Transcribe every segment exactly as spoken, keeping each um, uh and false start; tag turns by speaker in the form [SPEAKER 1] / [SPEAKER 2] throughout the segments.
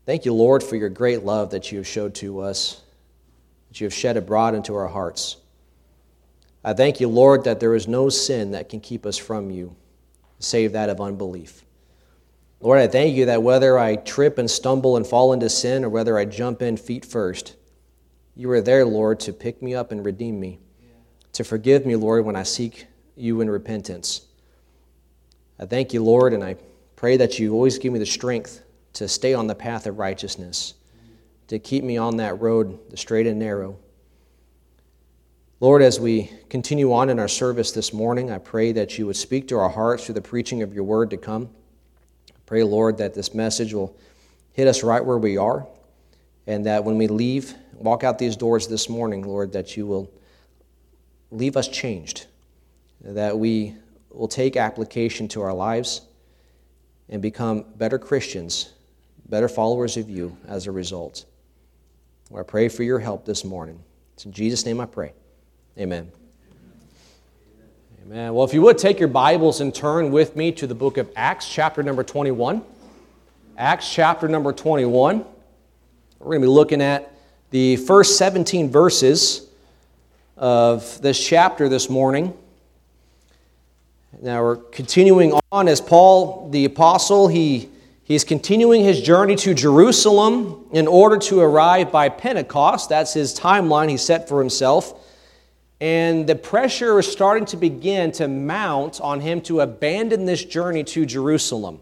[SPEAKER 1] Thank you, Lord, for your great love that you have showed to us, that you have shed abroad into our hearts. I thank you, Lord, that there is no sin that can keep us from you, save that of unbelief. Lord, I thank you that whether I trip and stumble and fall into sin or whether I jump in feet first, you are there, Lord, to pick me up and redeem me, to forgive me, Lord, when I seek you in repentance. I thank you, Lord, and I pray that you always give me the strength to stay on the path of righteousness, to keep me on that road, the straight and narrow. Lord, as we continue on in our service this morning, I pray that you would speak to our hearts through the preaching of your word to come. I pray, Lord, that this message will hit us right where we are, and that when we leave, walk out these doors this morning, Lord, that you will leave us changed, that we will take application to our lives and become better Christians, better followers of you as a result. Lord, I pray for your help this morning. It's in Jesus' name I pray. Amen. Amen. Well, if you would take your Bibles and turn with me to the book of Acts, chapter number twenty-one. Acts, chapter number twenty-one. We're going to be looking at the first seventeen verses of this chapter this morning. Now we're continuing on as Paul, the apostle, he, he's continuing his journey to Jerusalem in order to arrive by Pentecost. That's his timeline he set for himself. And the pressure is starting to begin to mount on him to abandon this journey to Jerusalem.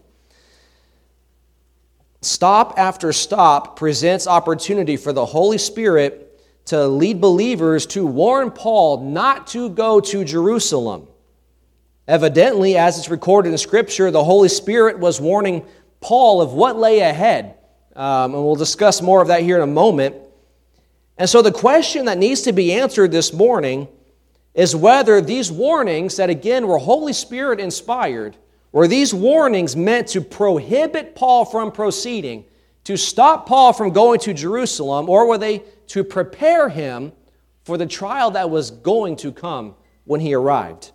[SPEAKER 1] Stop after stop presents opportunity for the Holy Spirit to lead believers to warn Paul not to go to Jerusalem. Evidently, as it's recorded in Scripture, the Holy Spirit was warning Paul of what lay ahead. Um, and we'll discuss more of that here in a moment. And so the question that needs to be answered this morning is whether these warnings that, again, were Holy Spirit inspired, were these warnings meant to prohibit Paul from proceeding, to stop Paul from going to Jerusalem, or were they to prepare him for the trial that was going to come when he arrived?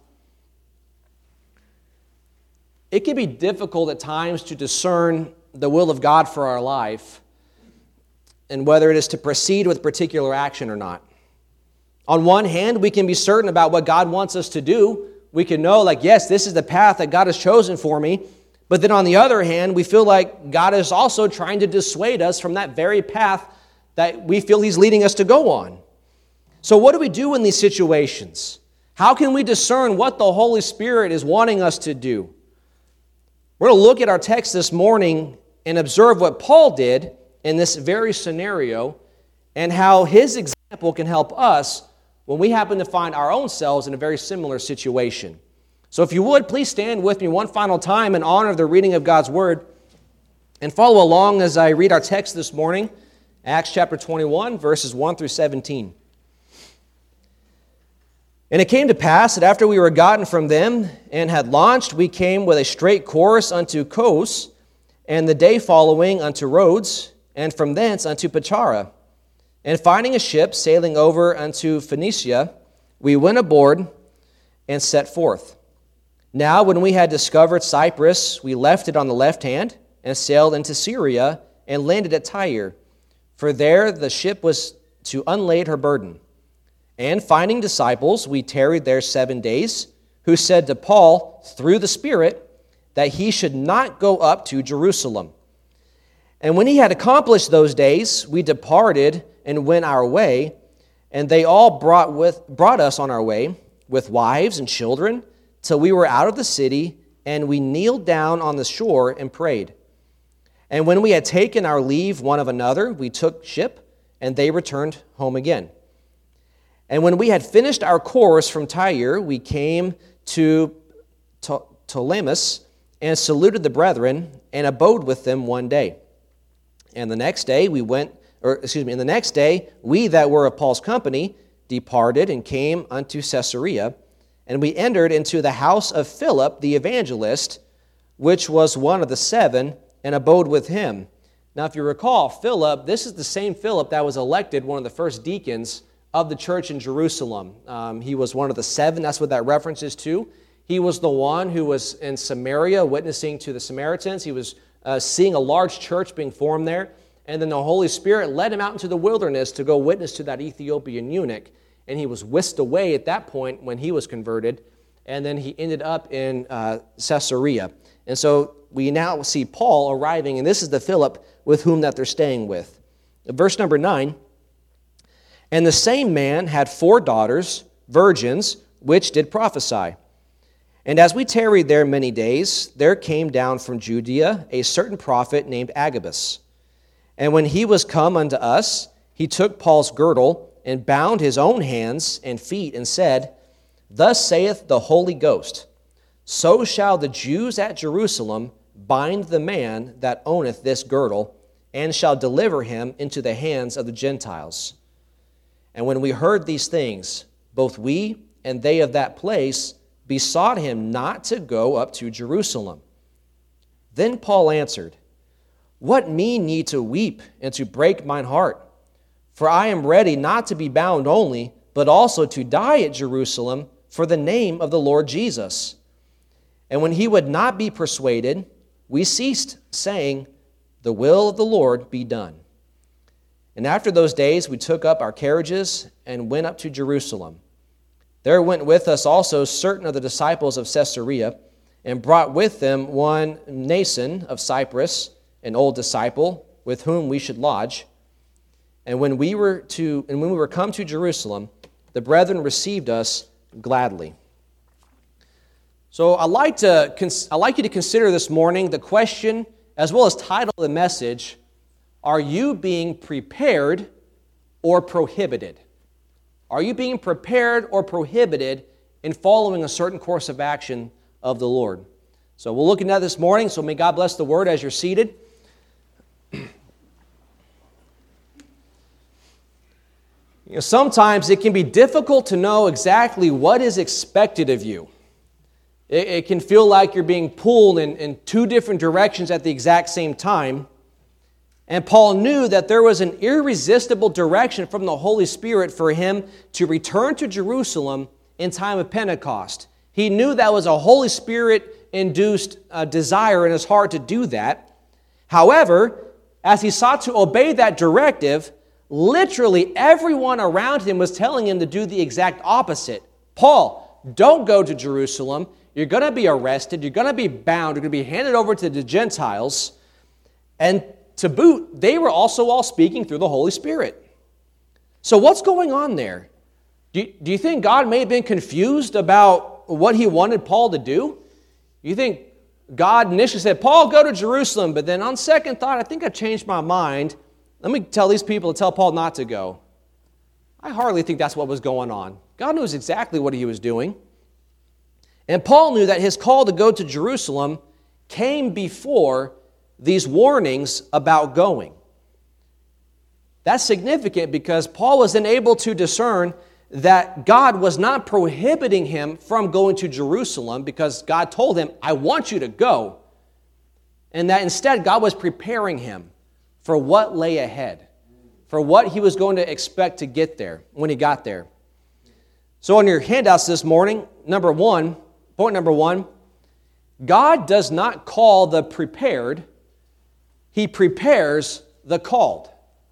[SPEAKER 1] It can be difficult at times to discern the will of God for our life and whether it is to proceed with particular action or not. On one hand, we can be certain about what God wants us to do. We can know, like, yes, this is the path that God has chosen for me. But then on the other hand, we feel like God is also trying to dissuade us from that very path that we feel He's leading us to go on. So what do we do in these situations? How can we discern what the Holy Spirit is wanting us to do? We're going to look at our text this morning and observe what Paul did in this very scenario and how his example can help us when we happen to find our own selves in a very similar situation. So if you would, please stand with me one final time in honor of the reading of God's Word and follow along as I read our text this morning, Acts chapter twenty-one, verses one through seventeen. And it came to pass that after we were gotten from them and had launched, we came with a straight course unto Kos, and the day following unto Rhodes, and from thence unto Patara. And finding a ship sailing over unto Phoenicia, we went aboard and set forth. Now when we had discovered Cyprus, we left it on the left hand, and sailed into Syria, and landed at Tyre. For there the ship was to unlade her burden. And finding disciples, we tarried there seven days, who said to Paul, through the Spirit, that he should not go up to Jerusalem. And when he had accomplished those days, we departed and went our way, and they all brought with brought us on our way with wives and children, till we were out of the city, and we kneeled down on the shore and prayed. And when we had taken our leave one of another, we took ship, and they returned home again. And when we had finished our course from Tyre, we came to Ptolemais and saluted the brethren and abode with them one day. And the next day we went, or excuse me, and the next day we that were of Paul's company departed and came unto Caesarea, and we entered into the house of Philip the evangelist, which was one of the seven, and abode with him. Now, if you recall, Philip, this is the same Philip that was elected one of the first deacons of the church in Jerusalem. Um, he was one of the seven. That's what that reference is to. He was the one who was in Samaria witnessing to the Samaritans. He was uh, seeing a large church being formed there. and then the Holy Spirit led him out into the wilderness to go witness to that Ethiopian eunuch, and he was whisked away at that point when he was converted, and then he ended up in uh, Caesarea. And so we now see Paul arriving, and this is the Philip with whom that they're staying with. Verse number nine, and the same man had four daughters, virgins, which did prophesy. And as we tarried there many days, there came down from Judea a certain prophet named Agabus. And when he was come unto us, he took Paul's girdle and bound his own hands and feet and said, Thus saith the Holy Ghost, So shall the Jews at Jerusalem bind the man that owneth this girdle, and shall deliver him into the hands of the Gentiles. And when we heard these things, both we and they of that place besought him not to go up to Jerusalem. Then Paul answered, What mean ye to weep and to break mine heart? For I am ready not to be bound only, but also to die at Jerusalem for the name of the Lord Jesus. And when he would not be persuaded, we ceased, saying, The will of the Lord be done. And after those days we took up our carriages and went up to Jerusalem. There went with us also certain of the disciples of Caesarea, and brought with them one Mnason of Cyprus, an old disciple, with whom we should lodge. And when we were to and when we were come to Jerusalem, the brethren received us gladly. So I like to I like you to consider this morning the question, as well as title of the message, Are you being prepared or prohibited? Are you being prepared or prohibited in following a certain course of action of the Lord? So we're looking at this morning, so may God bless the word as you're seated. You know, sometimes it can be difficult to know exactly what is expected of you. It, it can feel like you're being pulled in, in two different directions at the exact same time. And Paul knew that there was an irresistible direction from the Holy Spirit for him to return to Jerusalem in time of Pentecost. He knew that was a Holy Spirit-induced uh, desire in his heart to do that. However, as he sought to obey that directive, literally everyone around him was telling him to do the exact opposite. Paul, don't go to Jerusalem. You're going to be arrested. You're going to be bound. You're going to be handed over to the Gentiles. And to boot, they were also all speaking through the Holy Spirit. So what's going on there? Do you, do you think God may have been confused about what he wanted Paul to do? You think God initially said, Paul, go to Jerusalem, but then on second thought, I think I've changed my mind. Let me tell these people to tell Paul not to go. I hardly think that's what was going on. God knows exactly what he was doing. And Paul knew that his call to go to Jerusalem came before these warnings about going. That's significant because Paul was then able to discern that God was not prohibiting him from going to Jerusalem because God told him, I want you to go. And that instead God was preparing him for what lay ahead, for what he was going to expect to get there when he got there. So on your handouts this morning, number one, point number one, God does not call the prepared, he prepares the called.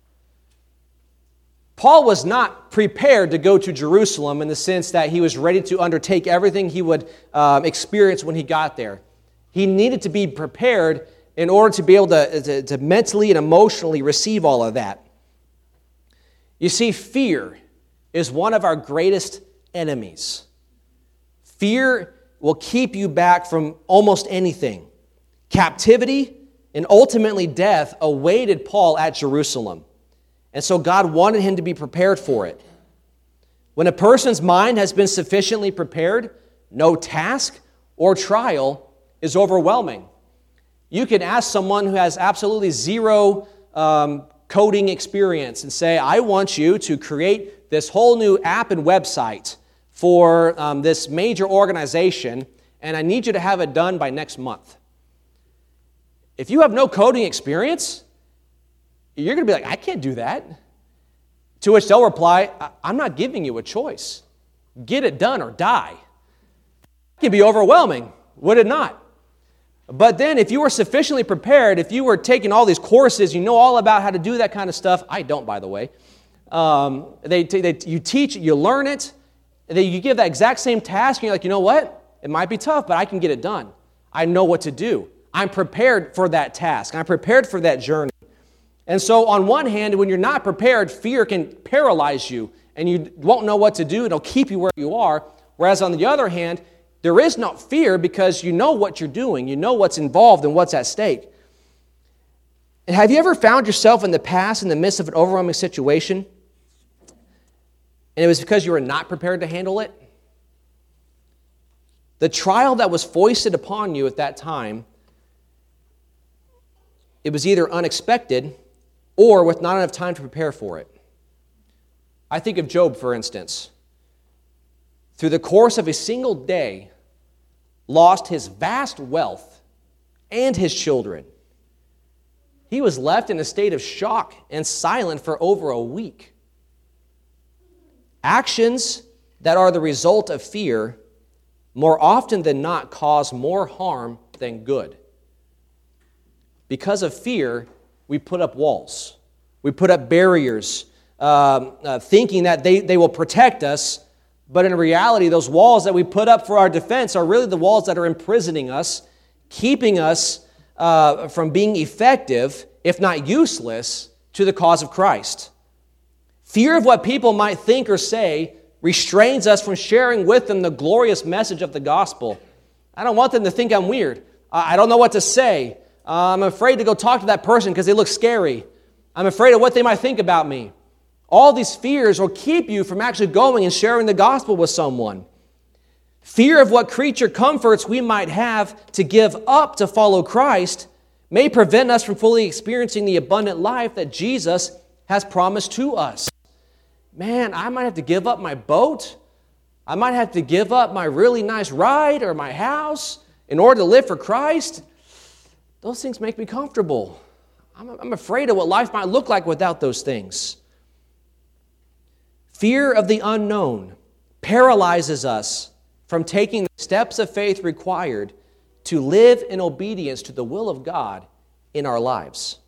[SPEAKER 1] Paul was not prepared to go to Jerusalem in the sense that he was ready to undertake everything he would um, experience when he got there. He needed to be prepared in order to be able to, to, to mentally and emotionally receive all of that. You see, fear is one of our greatest enemies. Fear will keep you back from almost anything. Captivity and ultimately death awaited Paul at Jerusalem. And so God wanted him to be prepared for it. When a person's mind has been sufficiently prepared, no task or trial is overwhelming. You can ask someone who has absolutely zero um, coding experience and say, I want you to create this whole new app and website for um, this major organization, and I need you to have it done by next month. If you have no coding experience, you're going to be like, I can't do that. To which they'll reply, I'm not giving you a choice. Get it done or die. It can be overwhelming, would it not? But then if you were sufficiently prepared, if you were taking all these courses, you know all about how to do that kind of stuff. I don't, by the way. Um, they, they, you teach, you learn it, they, you give that exact same task, and you're like, you know what? It might be tough, but I can get it done. I know what to do. I'm prepared for that task. I'm prepared for that journey. And so on one hand, when you're not prepared, fear can paralyze you, and you won't know what to do. It'll keep you where you are. Whereas on the other hand, there is no fear because you know what you're doing. You know what's involved and what's at stake. And have you ever found yourself in the past in the midst of an overwhelming situation, and it was because you were not prepared to handle it? The trial that was foisted upon you at that time, it was either unexpected or with not enough time to prepare for it. I think of Job, for instance. Through the course of a single day, lost his vast wealth and his children. He was left in a state of shock and silent for over a week. Actions that are the result of fear more often than not cause more harm than good. Because of fear, we put up walls. We put up barriers, um, uh, thinking that they, they will protect us. But in reality, those walls that we put up for our defense are really the walls that are imprisoning us, keeping us uh, from being effective, if not useless, to the cause of Christ. Fear of what people might think or say restrains us from sharing with them the glorious message of the gospel. I don't want them to think I'm weird. I don't know what to say. Uh, I'm afraid to go talk to that person because they look scary. I'm afraid of what they might think about me. All these fears will keep you from actually going and sharing the gospel with someone. Fear of what creature comforts we might have to give up to follow Christ may prevent us from fully experiencing the abundant life that Jesus has promised to us. Man, I might have to give up my boat. I might have to give up my really nice ride or my house in order to live for Christ. Those things make me comfortable. I'm, I'm afraid of what life might look like without those things. Fear of the unknown paralyzes us from taking the steps of faith required to live in obedience to the will of God in our lives.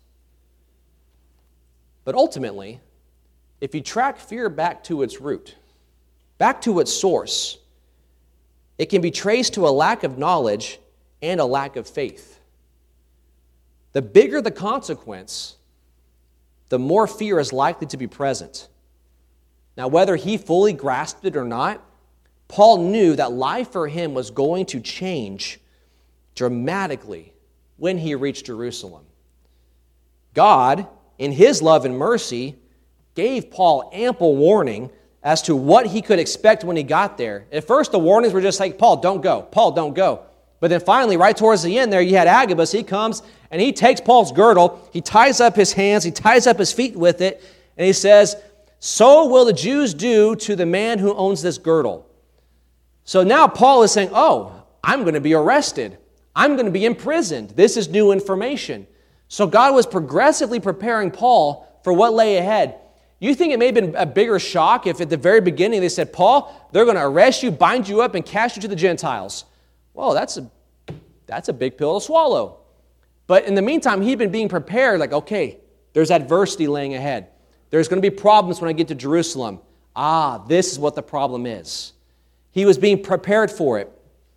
[SPEAKER 1] But ultimately, if you track fear back to its root, back to its source, it can be traced to a lack of knowledge and a lack of faith. The bigger the consequence, the more fear is likely to be present. Now, whether he fully grasped it or not, Paul knew that life for him was going to change dramatically when he reached Jerusalem. God, in his love and mercy, gave Paul ample warning as to what he could expect when he got there. At first, the warnings were just like, Paul, don't go. Paul, don't go. But then finally, right towards the end there, you had Agabus. He comes and he takes Paul's girdle. He ties up his hands. He ties up his feet with it. And he says, so will the Jews do to the man who owns this girdle. So now Paul is saying, oh, I'm going to be arrested. I'm going to be imprisoned. This is new information. So God was progressively preparing Paul for what lay ahead. You think it may have been a bigger shock if at the very beginning they said, Paul, they're going to arrest you, bind you up, and cast you to the Gentiles. Well, that's a, that's a big pill to swallow. But in the meantime, he'd been being prepared, like, okay, there's adversity laying ahead. There's going to be problems when I get to Jerusalem. Ah, this is what the problem is. He was being prepared for it.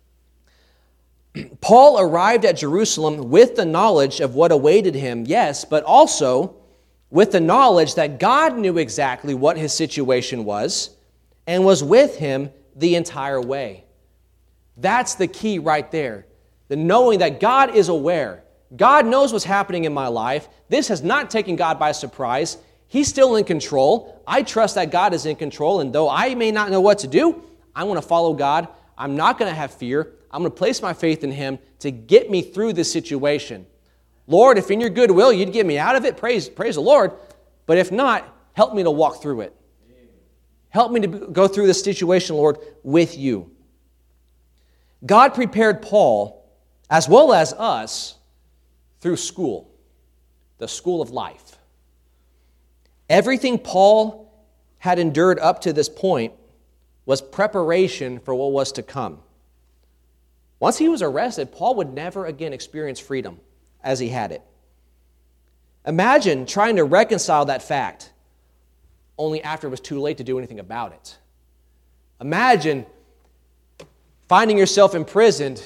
[SPEAKER 1] Paul arrived at Jerusalem with the knowledge of what awaited him, yes, but also with the knowledge that God knew exactly what his situation was and was with him the entire way. That's the key right there. The knowing that God is aware. God knows what's happening in my life. This has not taken God by surprise. He's still in control. I trust that God is in control, and though I may not know what to do, I'm going to follow God. I'm not going to have fear. I'm going to place my faith in Him to get me through this situation. Lord, if in your good will you'd get me out of it, praise, praise the Lord. But if not, help me to walk through it. Help me to go through this situation, Lord, with you. God prepared Paul, as well as us, through school, the school of life. Everything Paul had endured up to this point was preparation for what was to come. Once he was arrested, Paul would never again experience freedom as he had it. Imagine trying to reconcile that fact only after it was too late to do anything about it. Imagine finding yourself imprisoned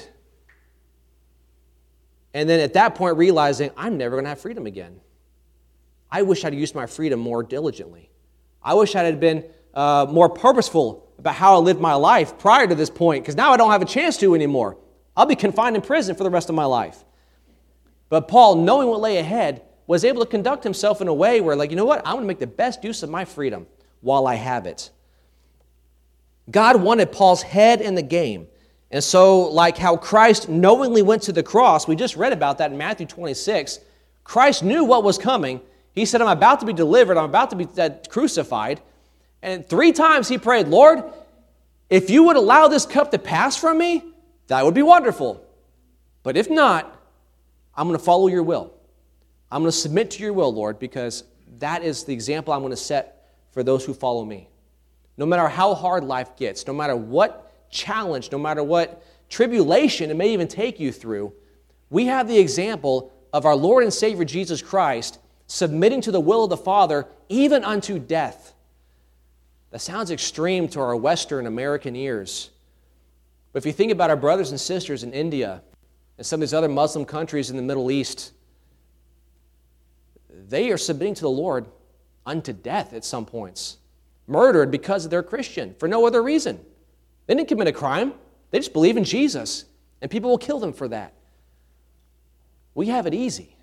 [SPEAKER 1] and then at that point realizing, I'm never going to have freedom again. I wish I'd used my freedom more diligently. I wish I had been uh, more purposeful about how I lived my life prior to this point, because now I don't have a chance to anymore. I'll be confined in prison for the rest of my life. But Paul, knowing what lay ahead, was able to conduct himself in a way where, like, you know what? I'm going to make the best use of my freedom while I have it. God wanted Paul's head in the game. And so, like how Christ knowingly went to the cross, we just read about that in Matthew twenty-six, Christ knew what was coming. He said, I'm about to be delivered, I'm about to be crucified. And three times he prayed, Lord, if you would allow this cup to pass from me, that would be wonderful. But if not, I'm going to follow your will. I'm going to submit to your will, Lord, because that is the example I'm going to set for those who follow me. No matter how hard life gets, no matter what challenge, no matter what tribulation it may even take you through, we have the example of our Lord and Savior Jesus Christ submitting to the will of the Father even unto death. That sounds extreme to our Western American ears. But if you think about our brothers and sisters in India and some of these other Muslim countries in the Middle East, they are submitting to the Lord unto death at some points, murdered because they're Christian for no other reason. They didn't commit a crime. They just believe in Jesus, and people will kill them for that. We have it easy.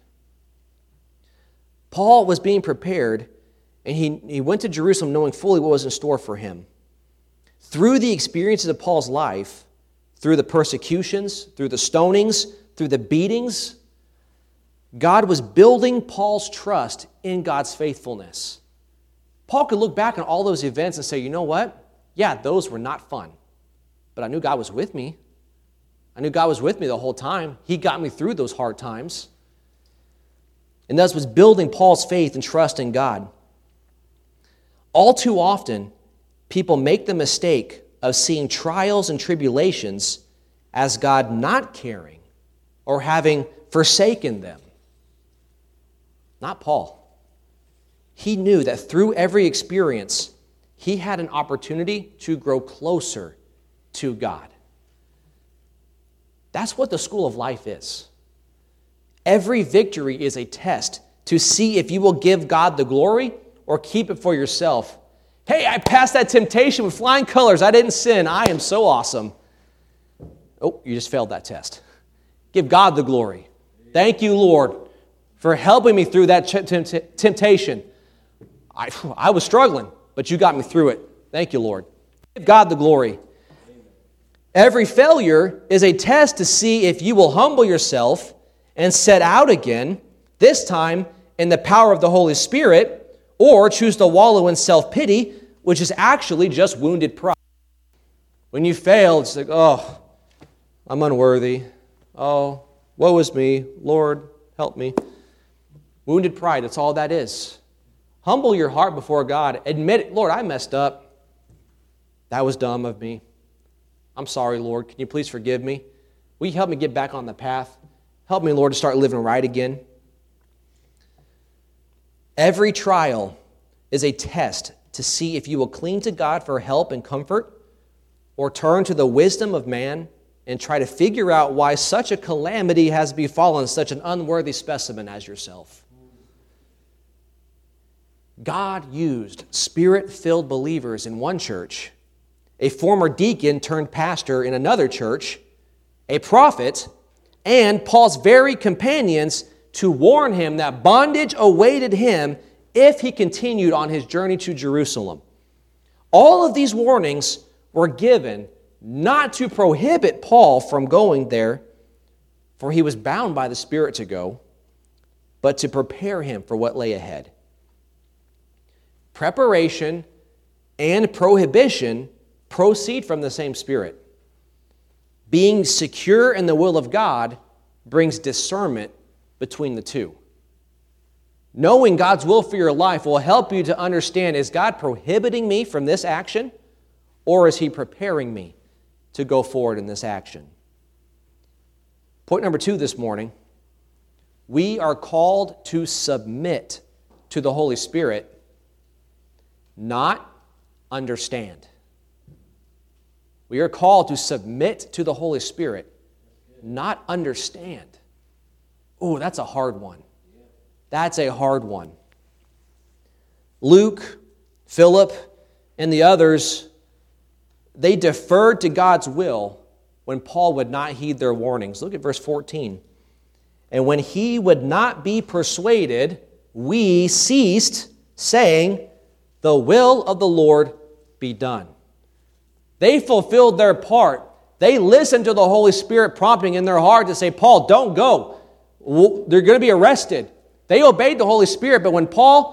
[SPEAKER 1] Paul was being prepared, and he, he went to Jerusalem knowing fully what was in store for him. Through the experiences of Paul's life, through the persecutions, through the stonings, through the beatings, God was building Paul's trust in God's faithfulness. Paul could look back on all those events and say, you know what? Yeah, those were not fun. But I knew God was with me. I knew God was with me the whole time. He got me through those hard times. And thus was building Paul's faith and trust in God. All too often, people make the mistake of seeing trials and tribulations as God not caring or having forsaken them. Not Paul. He knew that through every experience, he had an opportunity to grow closer to God. That's what the school of life is. Every victory is a test to see if you will give God the glory or keep it for yourself. Hey, I passed that temptation with flying colors. I didn't sin. I am so awesome. Oh, you just failed that test. Give God the glory. Thank you, Lord, for helping me through that temptation. I, I was struggling, but you got me through it. Thank you, Lord. Give God the glory. Every failure is a test to see if you will humble yourself and set out again, this time in the power of the Holy Spirit, or choose to wallow in self-pity, which is actually just wounded pride. When you fail, it's like, oh, I'm unworthy. Oh, woe is me. Lord, help me. Wounded pride, that's all that is. Humble your heart before God. Admit it. Lord, I messed up. That was dumb of me. I'm sorry, Lord. Can you please forgive me? Will you help me get back on the path? Help me, Lord, to start living right again. Every trial is a test to see if you will cling to God for help and comfort or turn to the wisdom of man and try to figure out why such a calamity has befallen such an unworthy specimen as yourself. God used Spirit-filled believers in one church, a former deacon turned pastor in another church, a prophet, and Paul's very companions to warn him that bondage awaited him if he continued on his journey to Jerusalem. All of these warnings were given not to prohibit Paul from going there, for he was bound by the Spirit to go, but to prepare him for what lay ahead. Preparation and prohibition proceed from the same Spirit. Being secure in the will of God brings discernment between the two. Knowing God's will for your life will help you to understand, is God prohibiting me from this action, or is He preparing me to go forward in this action? Point number two this morning, we are called to submit to the Holy Spirit, not understand. We are called to submit to the Holy Spirit, not understand. Oh, that's a hard one. That's a hard one. Luke, Philip, and the others, they deferred to God's will when Paul would not heed their warnings. Look at verse fourteen. And when he would not be persuaded, we ceased, saying, the will of the Lord be done. They fulfilled their part. They listened to the Holy Spirit prompting in their heart to say, Paul, don't go. They're going to be arrested. They obeyed the Holy Spirit, but when Paul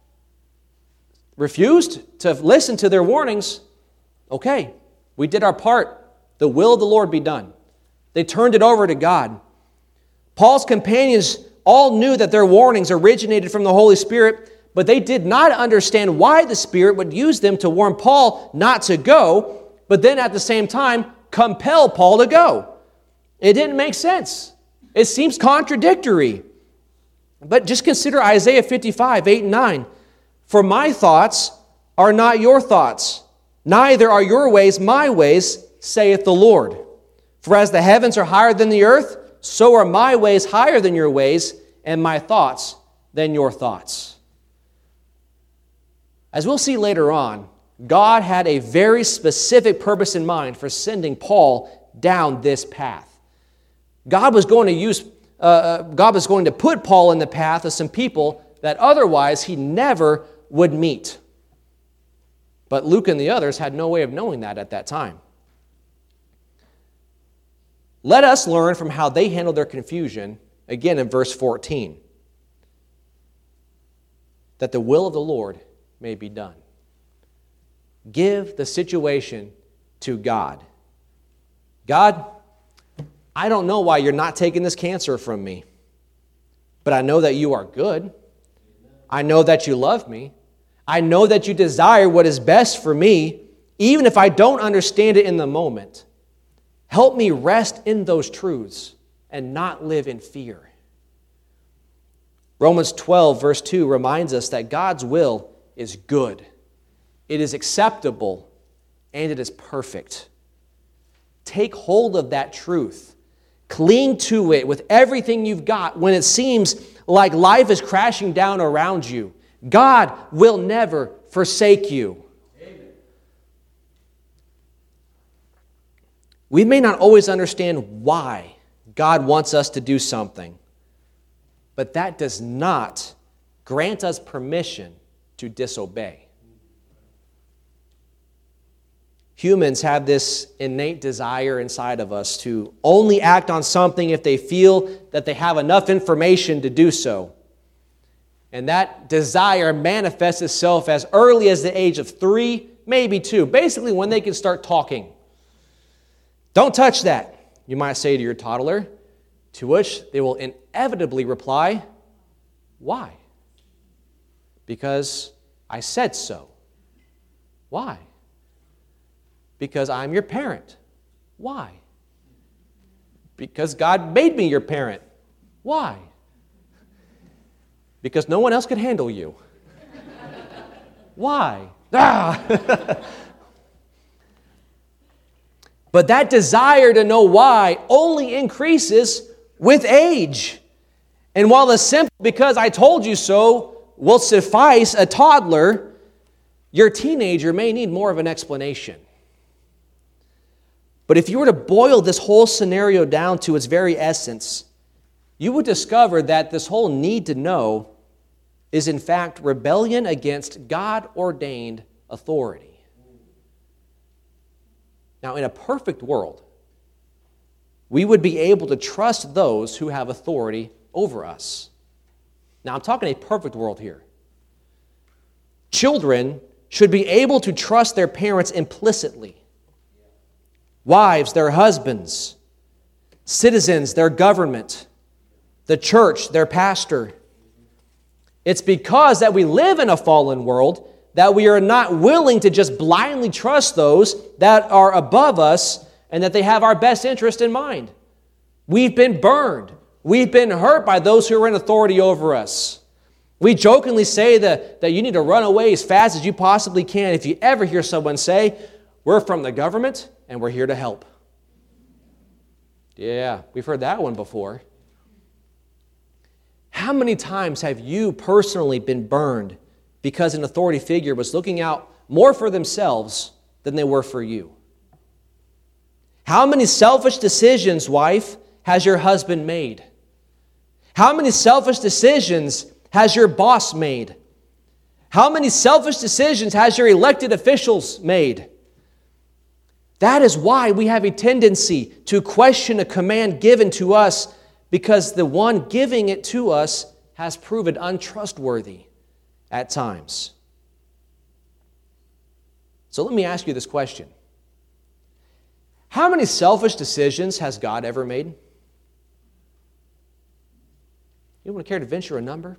[SPEAKER 1] refused to listen to their warnings, okay, we did our part. The will of the Lord be done. They turned it over to God. Paul's companions all knew that their warnings originated from the Holy Spirit, but they did not understand why the Spirit would use them to warn Paul not to go, but then at the same time compel Paul to go. It didn't make sense. It seems contradictory. But just consider Isaiah fifty-five, eight and nine. For my thoughts are not your thoughts, neither are your ways my ways, saith the Lord. For as the heavens are higher than the earth, so are my ways higher than your ways, and my thoughts than your thoughts. As we'll see later on, God had a very specific purpose in mind for sending Paul down this path. God was going to use, uh, God was going to put Paul in the path of some people that otherwise he never would meet. But Luke and the others had no way of knowing that at that time. Let us learn from how they handled their confusion, again in verse fourteen, that the will of the Lord may be done. Give the situation to God. God, I don't know why you're not taking this cancer from me, but I know that you are good. I know that you love me. I know that you desire what is best for me, even if I don't understand it in the moment. Help me rest in those truths and not live in fear. Romans twelve, verse two reminds us that God's will is good. It is acceptable, and it is perfect. Take hold of that truth. Cling to it with everything you've got when it seems like life is crashing down around you. God will never forsake you. Amen. We may not always understand why God wants us to do something, but that does not grant us permission to disobey. Humans have this innate desire inside of us to only act on something if they feel that they have enough information to do so. And that desire manifests itself as early as the age of three, maybe two, basically when they can start talking. Don't touch that, you might say to your toddler, to which they will inevitably reply, why? Because I said so. Why? Because I'm your parent. Why? Because God made me your parent. Why? Because no one else could handle you. Why? Ah! But that desire to know why only increases with age. And while the simple because I told you so will suffice a toddler, your teenager may need more of an explanation. But if you were to boil this whole scenario down to its very essence, you would discover that this whole need to know is in fact rebellion against God-ordained authority. Now, in a perfect world, we would be able to trust those who have authority over us. Now, I'm talking a perfect world here. Children should be able to trust their parents implicitly. Wives, their husbands. Citizens, their government. The church, their pastor. It's because that we live in a fallen world that we are not willing to just blindly trust those that are above us and that they have our best interest in mind. We've been burned. We've been hurt by those who are in authority over us. We jokingly say that, that you need to run away as fast as you possibly can if you ever hear someone say, we're from the government and we're here to help. Yeah, we've heard that one before. How many times have you personally been burned because an authority figure was looking out more for themselves than they were for you? How many selfish decisions, wife, has your husband made? How many selfish decisions has your boss made? How many selfish decisions has your elected officials made? That is why we have a tendency to question a command given to us, because the one giving it to us has proven untrustworthy at times. So let me ask you this question. How many selfish decisions has God ever made? You want to care to venture a number?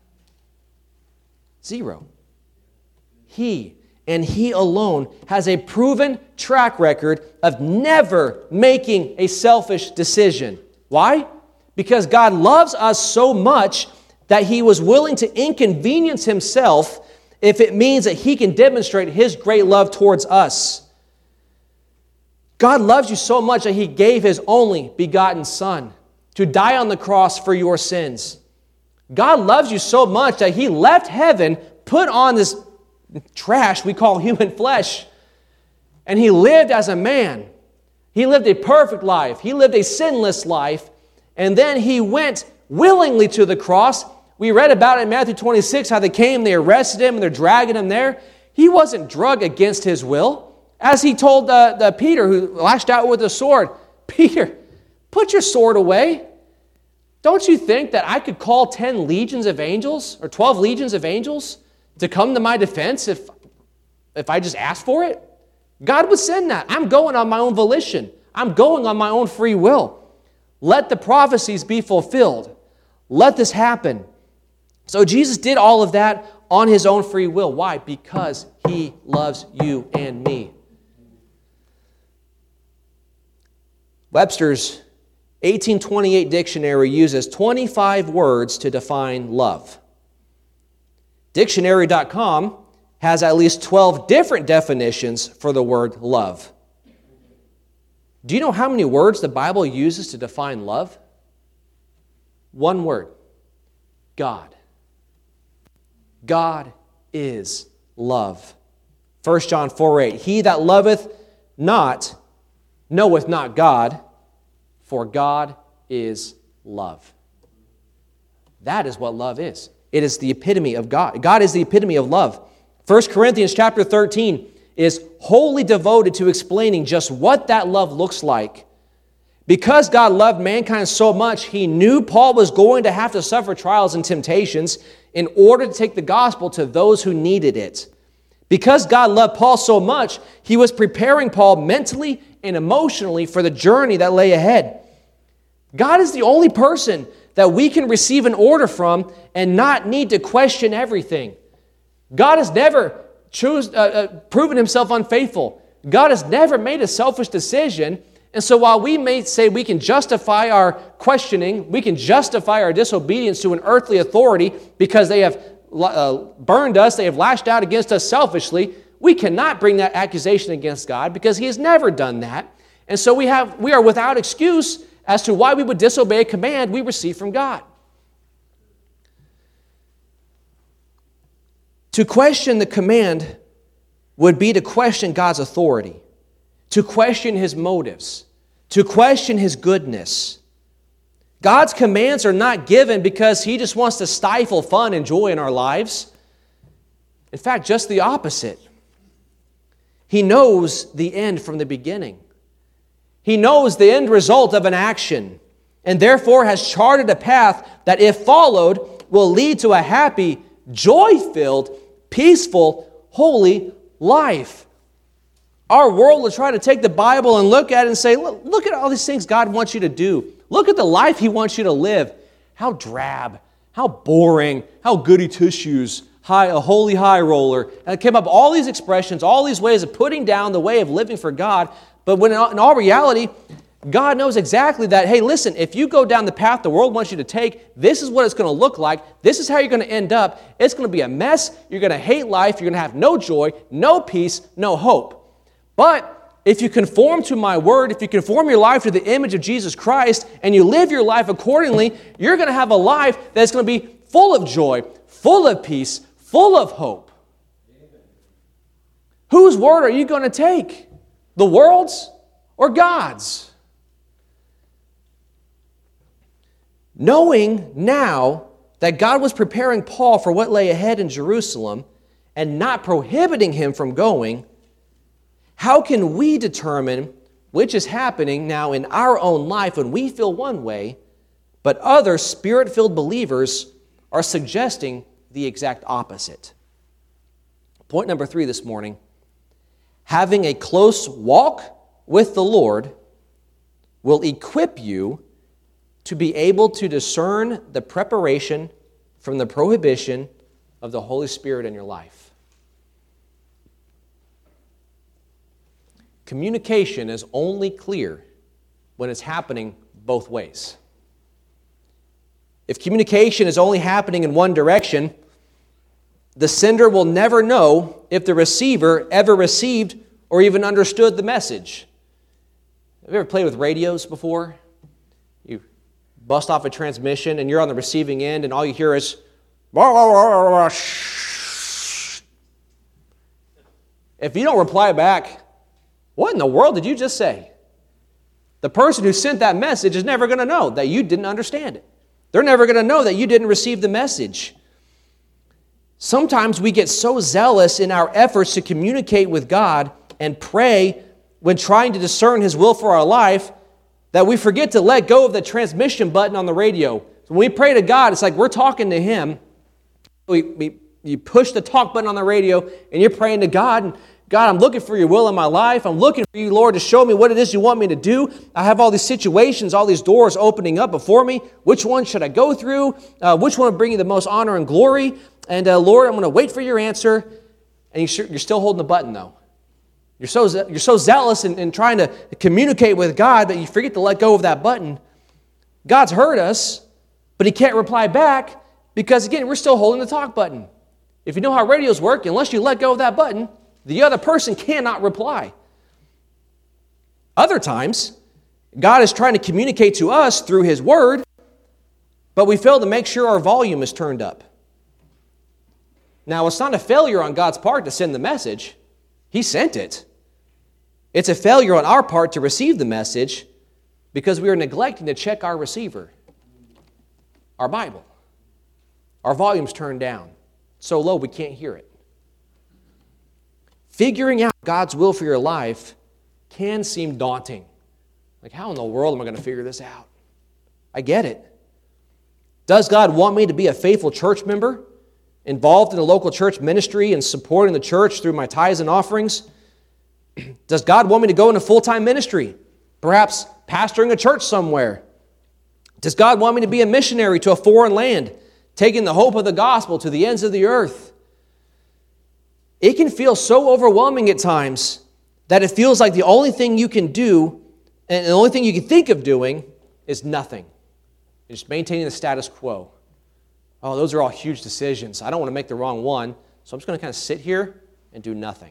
[SPEAKER 1] Zero. He, and He alone, has a proven track record of never making a selfish decision. Why? Because God loves us so much that He was willing to inconvenience Himself if it means that He can demonstrate His great love towards us. God loves you so much that He gave His only begotten Son to die on the cross for your sins. God loves you so much that He left heaven, put on this trash we call human flesh, and He lived as a man. He lived a perfect life. He lived a sinless life, and then He went willingly to the cross. We read about it in Matthew twenty-six, how they came, they arrested Him, and they're dragging Him there. He wasn't drugged against His will. As He told the, the Peter, who lashed out with a sword, Peter, put your sword away. Don't you think that I could call ten legions of angels or twelve legions of angels to come to my defense if, if I just asked for it? God would send that. I'm going on my own volition. I'm going on my own free will. Let the prophecies be fulfilled. Let this happen. So Jesus did all of that on His own free will. Why? Because He loves you and me. Webster's eighteen twenty-eight dictionary uses twenty-five words to define love. Dictionary dot com has at least twelve different definitions for the word love. Do you know how many words the Bible uses to define love? One word. God. God is love. First John four eight, He that loveth not knoweth not God, for God is love. That is what love is. It is the epitome of God. God is the epitome of love. First Corinthians chapter thirteen is wholly devoted to explaining just what that love looks like. Because God loved mankind so much, He knew Paul was going to have to suffer trials and temptations in order to take the gospel to those who needed it. Because God loved Paul so much, He was preparing Paul mentally and emotionally for the journey that lay ahead. God is the only person that we can receive an order from and not need to question everything. God has never choose, uh, uh, proven Himself unfaithful. God has never made a selfish decision. And so while we may say we can justify our questioning, we can justify our disobedience to an earthly authority because they have uh, burned us, they have lashed out against us selfishly, we cannot bring that accusation against God because He has never done that. And so we have we are without excuse as to why we would disobey a command we receive from God. To question the command would be to question God's authority, to question His motives, to question His goodness. God's commands are not given because He just wants to stifle fun and joy in our lives. In fact, just the opposite. He knows the end from the beginning. He knows the end result of an action, and therefore has charted a path that, if followed, will lead to a happy, joy-filled, peaceful, holy life. Our world will try to take the Bible and look at it and say, look, look at all these things God wants you to do. Look at the life He wants you to live. How drab, how boring, how goody two-shoes, high, a holy high roller. And it came up all these expressions, all these ways of putting down the way of living for God. But when in all reality, God knows exactly that, hey, listen, if you go down the path the world wants you to take, this is what it's going to look like. This is how you're going to end up. It's going to be a mess. You're going to hate life. You're going to have no joy, no peace, no hope. But if you conform to my word, if you conform your life to the image of Jesus Christ, and you live your life accordingly, you're going to have a life that's going to be full of joy, full of peace, full of hope. Amen. Whose word are you going to take? The world's or God's? Knowing now that God was preparing Paul for what lay ahead in Jerusalem and not prohibiting him from going, how can we determine which is happening now in our own life when we feel one way, but other Spirit-filled believers are suggesting the exact opposite? Point number three this morning, having a close walk with the Lord will equip you to be able to discern the preparation from the prohibition of the Holy Spirit in your life. Communication is only clear when it's happening both ways. If communication is only happening in one direction, the sender will never know if the receiver ever received or even understood the message. Have you ever played with radios before? You bust off a transmission and you're on the receiving end and all you hear is if you don't reply back, what in the world did you just say? The person who sent that message is never going to know that you didn't understand it. They're never going to know that you didn't receive the message. Sometimes we get so zealous in our efforts to communicate with God and pray when trying to discern His will for our life that we forget to let go of the transmission button on the radio. So when we pray to God, it's like we're talking to Him. We, we, you push the talk button on the radio and you're praying to God, and God, I'm looking for your will in my life. I'm looking for you, Lord, to show me what it is you want me to do. I have all these situations, all these doors opening up before me. Which one should I go through? Uh, which one will bring you the most honor and glory? And uh, Lord, I'm going to wait for your answer. And you're still holding the button, though. You're so, you're so zealous in, in trying to communicate with God that you forget to let go of that button. God's heard us, but He can't reply back because, again, we're still holding the talk button. If you know how radios work, unless you let go of that button, the other person cannot reply. Other times, God is trying to communicate to us through His Word, but we fail to make sure our volume is turned up. Now, it's not a failure on God's part to send the message. He sent it. It's a failure on our part to receive the message because we are neglecting to check our receiver, our Bible. Our volume's turned down so low we can't hear it. Figuring out God's will for your life can seem daunting. Like, how in the world am I going to figure this out? I get it. Does God want me to be a faithful church member, involved in a local church ministry and supporting the church through my tithes and offerings? Does God want me to go into full-time ministry, perhaps pastoring a church somewhere? Does God want me to be a missionary to a foreign land, taking the hope of the gospel to the ends of the earth? It can feel so overwhelming at times that it feels like the only thing you can do and the only thing you can think of doing is nothing. You're just maintaining the status quo. Oh, those are all huge decisions. I don't want to make the wrong one, so I'm just going to kind of sit here and do nothing.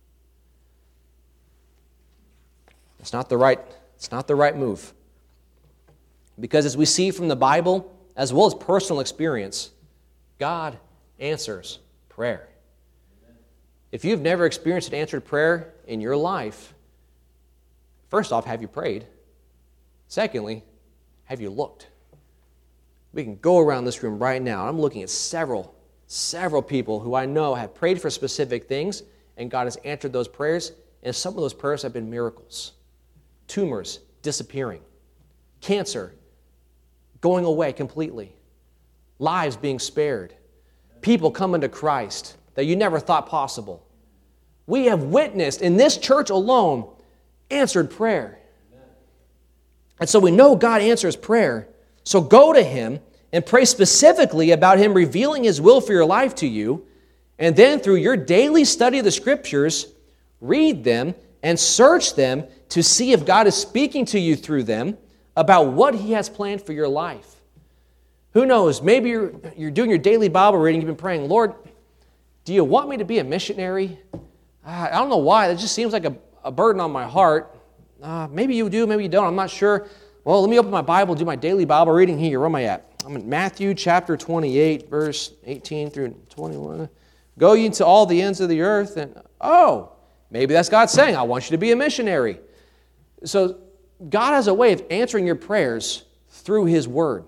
[SPEAKER 1] It's not the right, it's not the right move. Because as we see from the Bible, as well as personal experience, God answers prayer. If you've never experienced an answered prayer in your life, first off, have you prayed? Secondly, have you looked? We can go around this room right now. I'm looking at several, several people who I know have prayed for specific things, and God has answered those prayers, and some of those prayers have been miracles. Tumors disappearing. Cancer going away completely. Lives being spared. People coming to Christ that you never thought possible. We have witnessed in this church alone answered prayer. And so we know God answers prayer. So go to Him and pray specifically about Him revealing His will for your life to you. And then through your daily study of the Scriptures, read them and search them to see if God is speaking to you through them about what He has planned for your life. Who knows, maybe you're, you're doing your daily Bible reading, you've been praying, Lord, do you want me to be a missionary? Uh, I don't know why, it just seems like a, a burden on my heart. Uh, maybe you do, maybe you don't, I'm not sure. Well, let me open my Bible, do my daily Bible reading here. Where am I at? I'm in Matthew chapter twenty-eight, verse eighteen through twenty-one. Go ye into all the ends of the earth, and oh, maybe that's God saying, I want you to be a missionary. So God has a way of answering your prayers through His Word.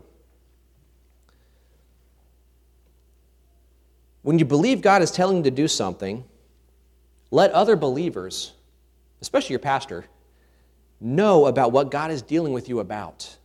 [SPEAKER 1] When you believe God is telling you to do something, let other believers, especially your pastor, know about what God is dealing with you about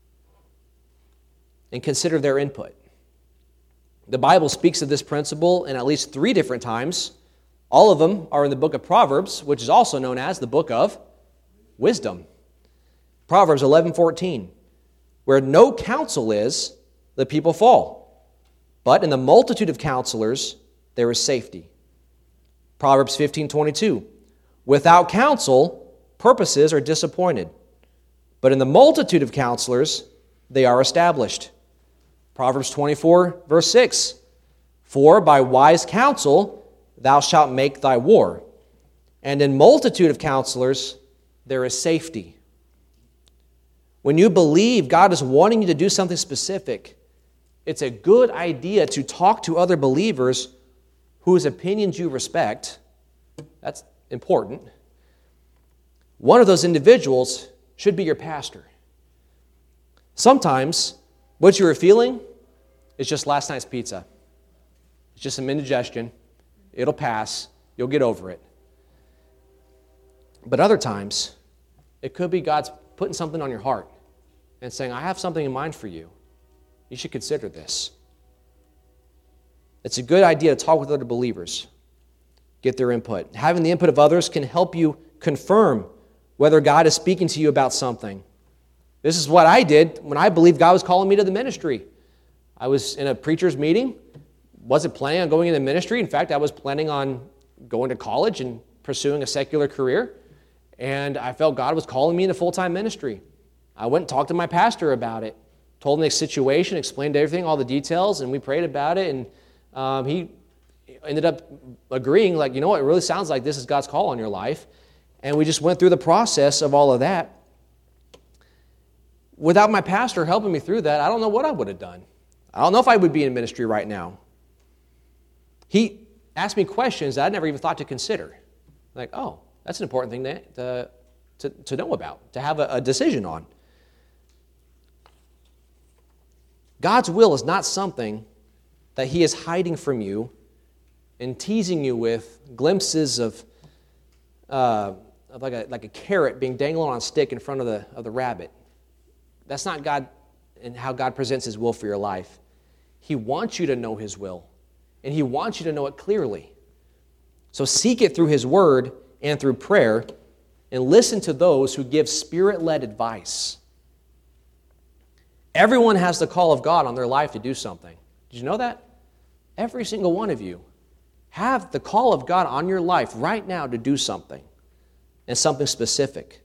[SPEAKER 1] and consider their input. The Bible speaks of this principle in at least three different times. All of them are in the book of Proverbs, which is also known as the book of wisdom. Proverbs eleven fourteen, where no counsel is, the people fall, but in the multitude of counselors there is safety. Proverbs fifteen twenty-two, without counsel, purposes are disappointed, but in the multitude of counselors they are established. Proverbs twenty-four, verse six, for by wise counsel thou shalt make thy war, and in multitude of counselors there is safety. When you believe God is wanting you to do something specific, it's a good idea to talk to other believers whose opinions you respect. That's important. One of those individuals should be your pastor. Sometimes what you are feeling is just last night's pizza. It's just some indigestion. It'll pass. You'll get over it. But other times, it could be God's putting something on your heart and saying, I have something in mind for you. You should consider this. It's a good idea to talk with other believers, get their input. Having the input of others can help you confirm whether God is speaking to you about something. This is what I did when I believed God was calling me to the ministry. I was in a preacher's meeting, wasn't planning on going into ministry. In fact, I was planning on going to college and pursuing a secular career, and I felt God was calling me into full-time ministry. I went and talked to my pastor about it, told him the situation, explained everything, all the details, and we prayed about it, and um, he ended up agreeing, like, you know what, it really sounds like this is God's call on your life, and we just went through the process of all of that. Without my pastor helping me through that, I don't know what I would have done. I don't know if I would be in ministry right now. He asked me questions that I never even thought to consider. Like, oh, that's an important thing to, to, to, to know about, to have a, a decision on. God's will is not something that He is hiding from you and teasing you with glimpses of, uh, of like, a, like a carrot being dangled on a stick in front of the, of the rabbit. That's not God and how God presents His will for your life. He wants you to know His will, and He wants you to know it clearly. So seek it through His Word and through prayer, and listen to those who give Spirit-led advice. Everyone has the call of God on their life to do something. Did you know that? Every single one of you have the call of God on your life right now to do something, and something specific.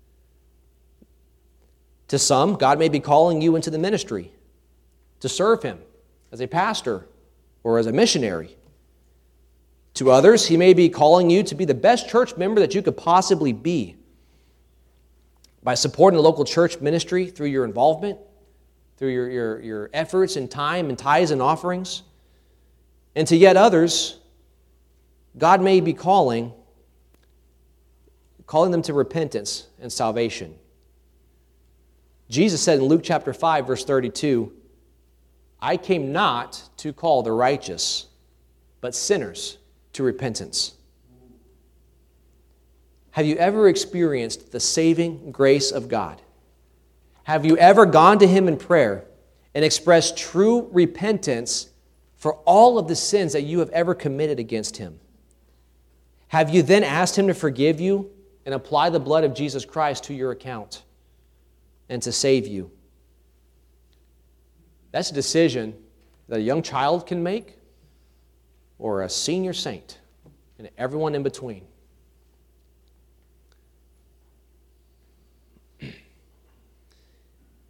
[SPEAKER 1] To some, God may be calling you into the ministry to serve Him as a pastor or as a missionary. To others, He may be calling you to be the best church member that you could possibly be by supporting the local church ministry through your involvement, through your, your, your efforts and time and tithes and offerings. And to yet others, God may be calling, calling them to repentance and salvation. Jesus said in Luke chapter five, verse thirty-two, I came not to call the righteous, but sinners to repentance. Have you ever experienced the saving grace of God? Have you ever gone to Him in prayer and expressed true repentance for all of the sins that you have ever committed against Him? Have you then asked Him to forgive you and apply the blood of Jesus Christ to your account and to save you? That's a decision that a young child can make, or a senior saint, and everyone in between.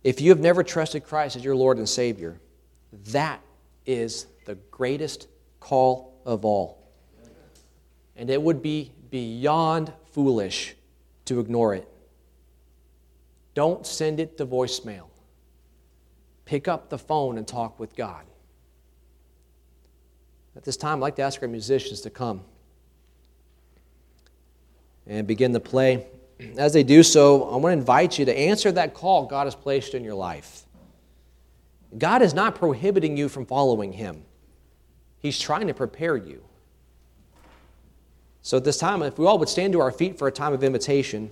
[SPEAKER 1] If you have never trusted Christ as your Lord and Savior, that is the greatest call of all. And it would be beyond foolish to ignore it. Don't send it to voicemail. Pick up the phone and talk with God. At this time, I'd like to ask our musicians to come and begin to play. As they do so, I want to invite you to answer that call God has placed in your life. God is not prohibiting you from following Him. He's trying to prepare you. So at this time, if we all would stand to our feet for a time of invitation,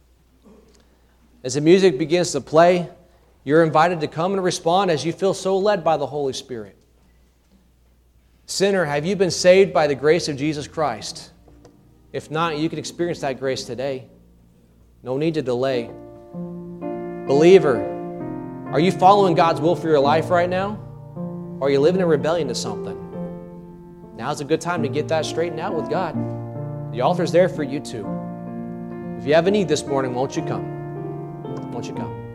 [SPEAKER 1] as the music begins to play, you're invited to come and respond as you feel so led by the Holy Spirit. Sinner, have you been saved by the grace of Jesus Christ? If not, you can experience that grace today. No need to delay. Believer, are you following God's will for your life right now? Or are you living in rebellion to something? Now's a good time to get that straightened out with God. The altar's there for you too. If you have a need this morning, won't you come? Won't you come?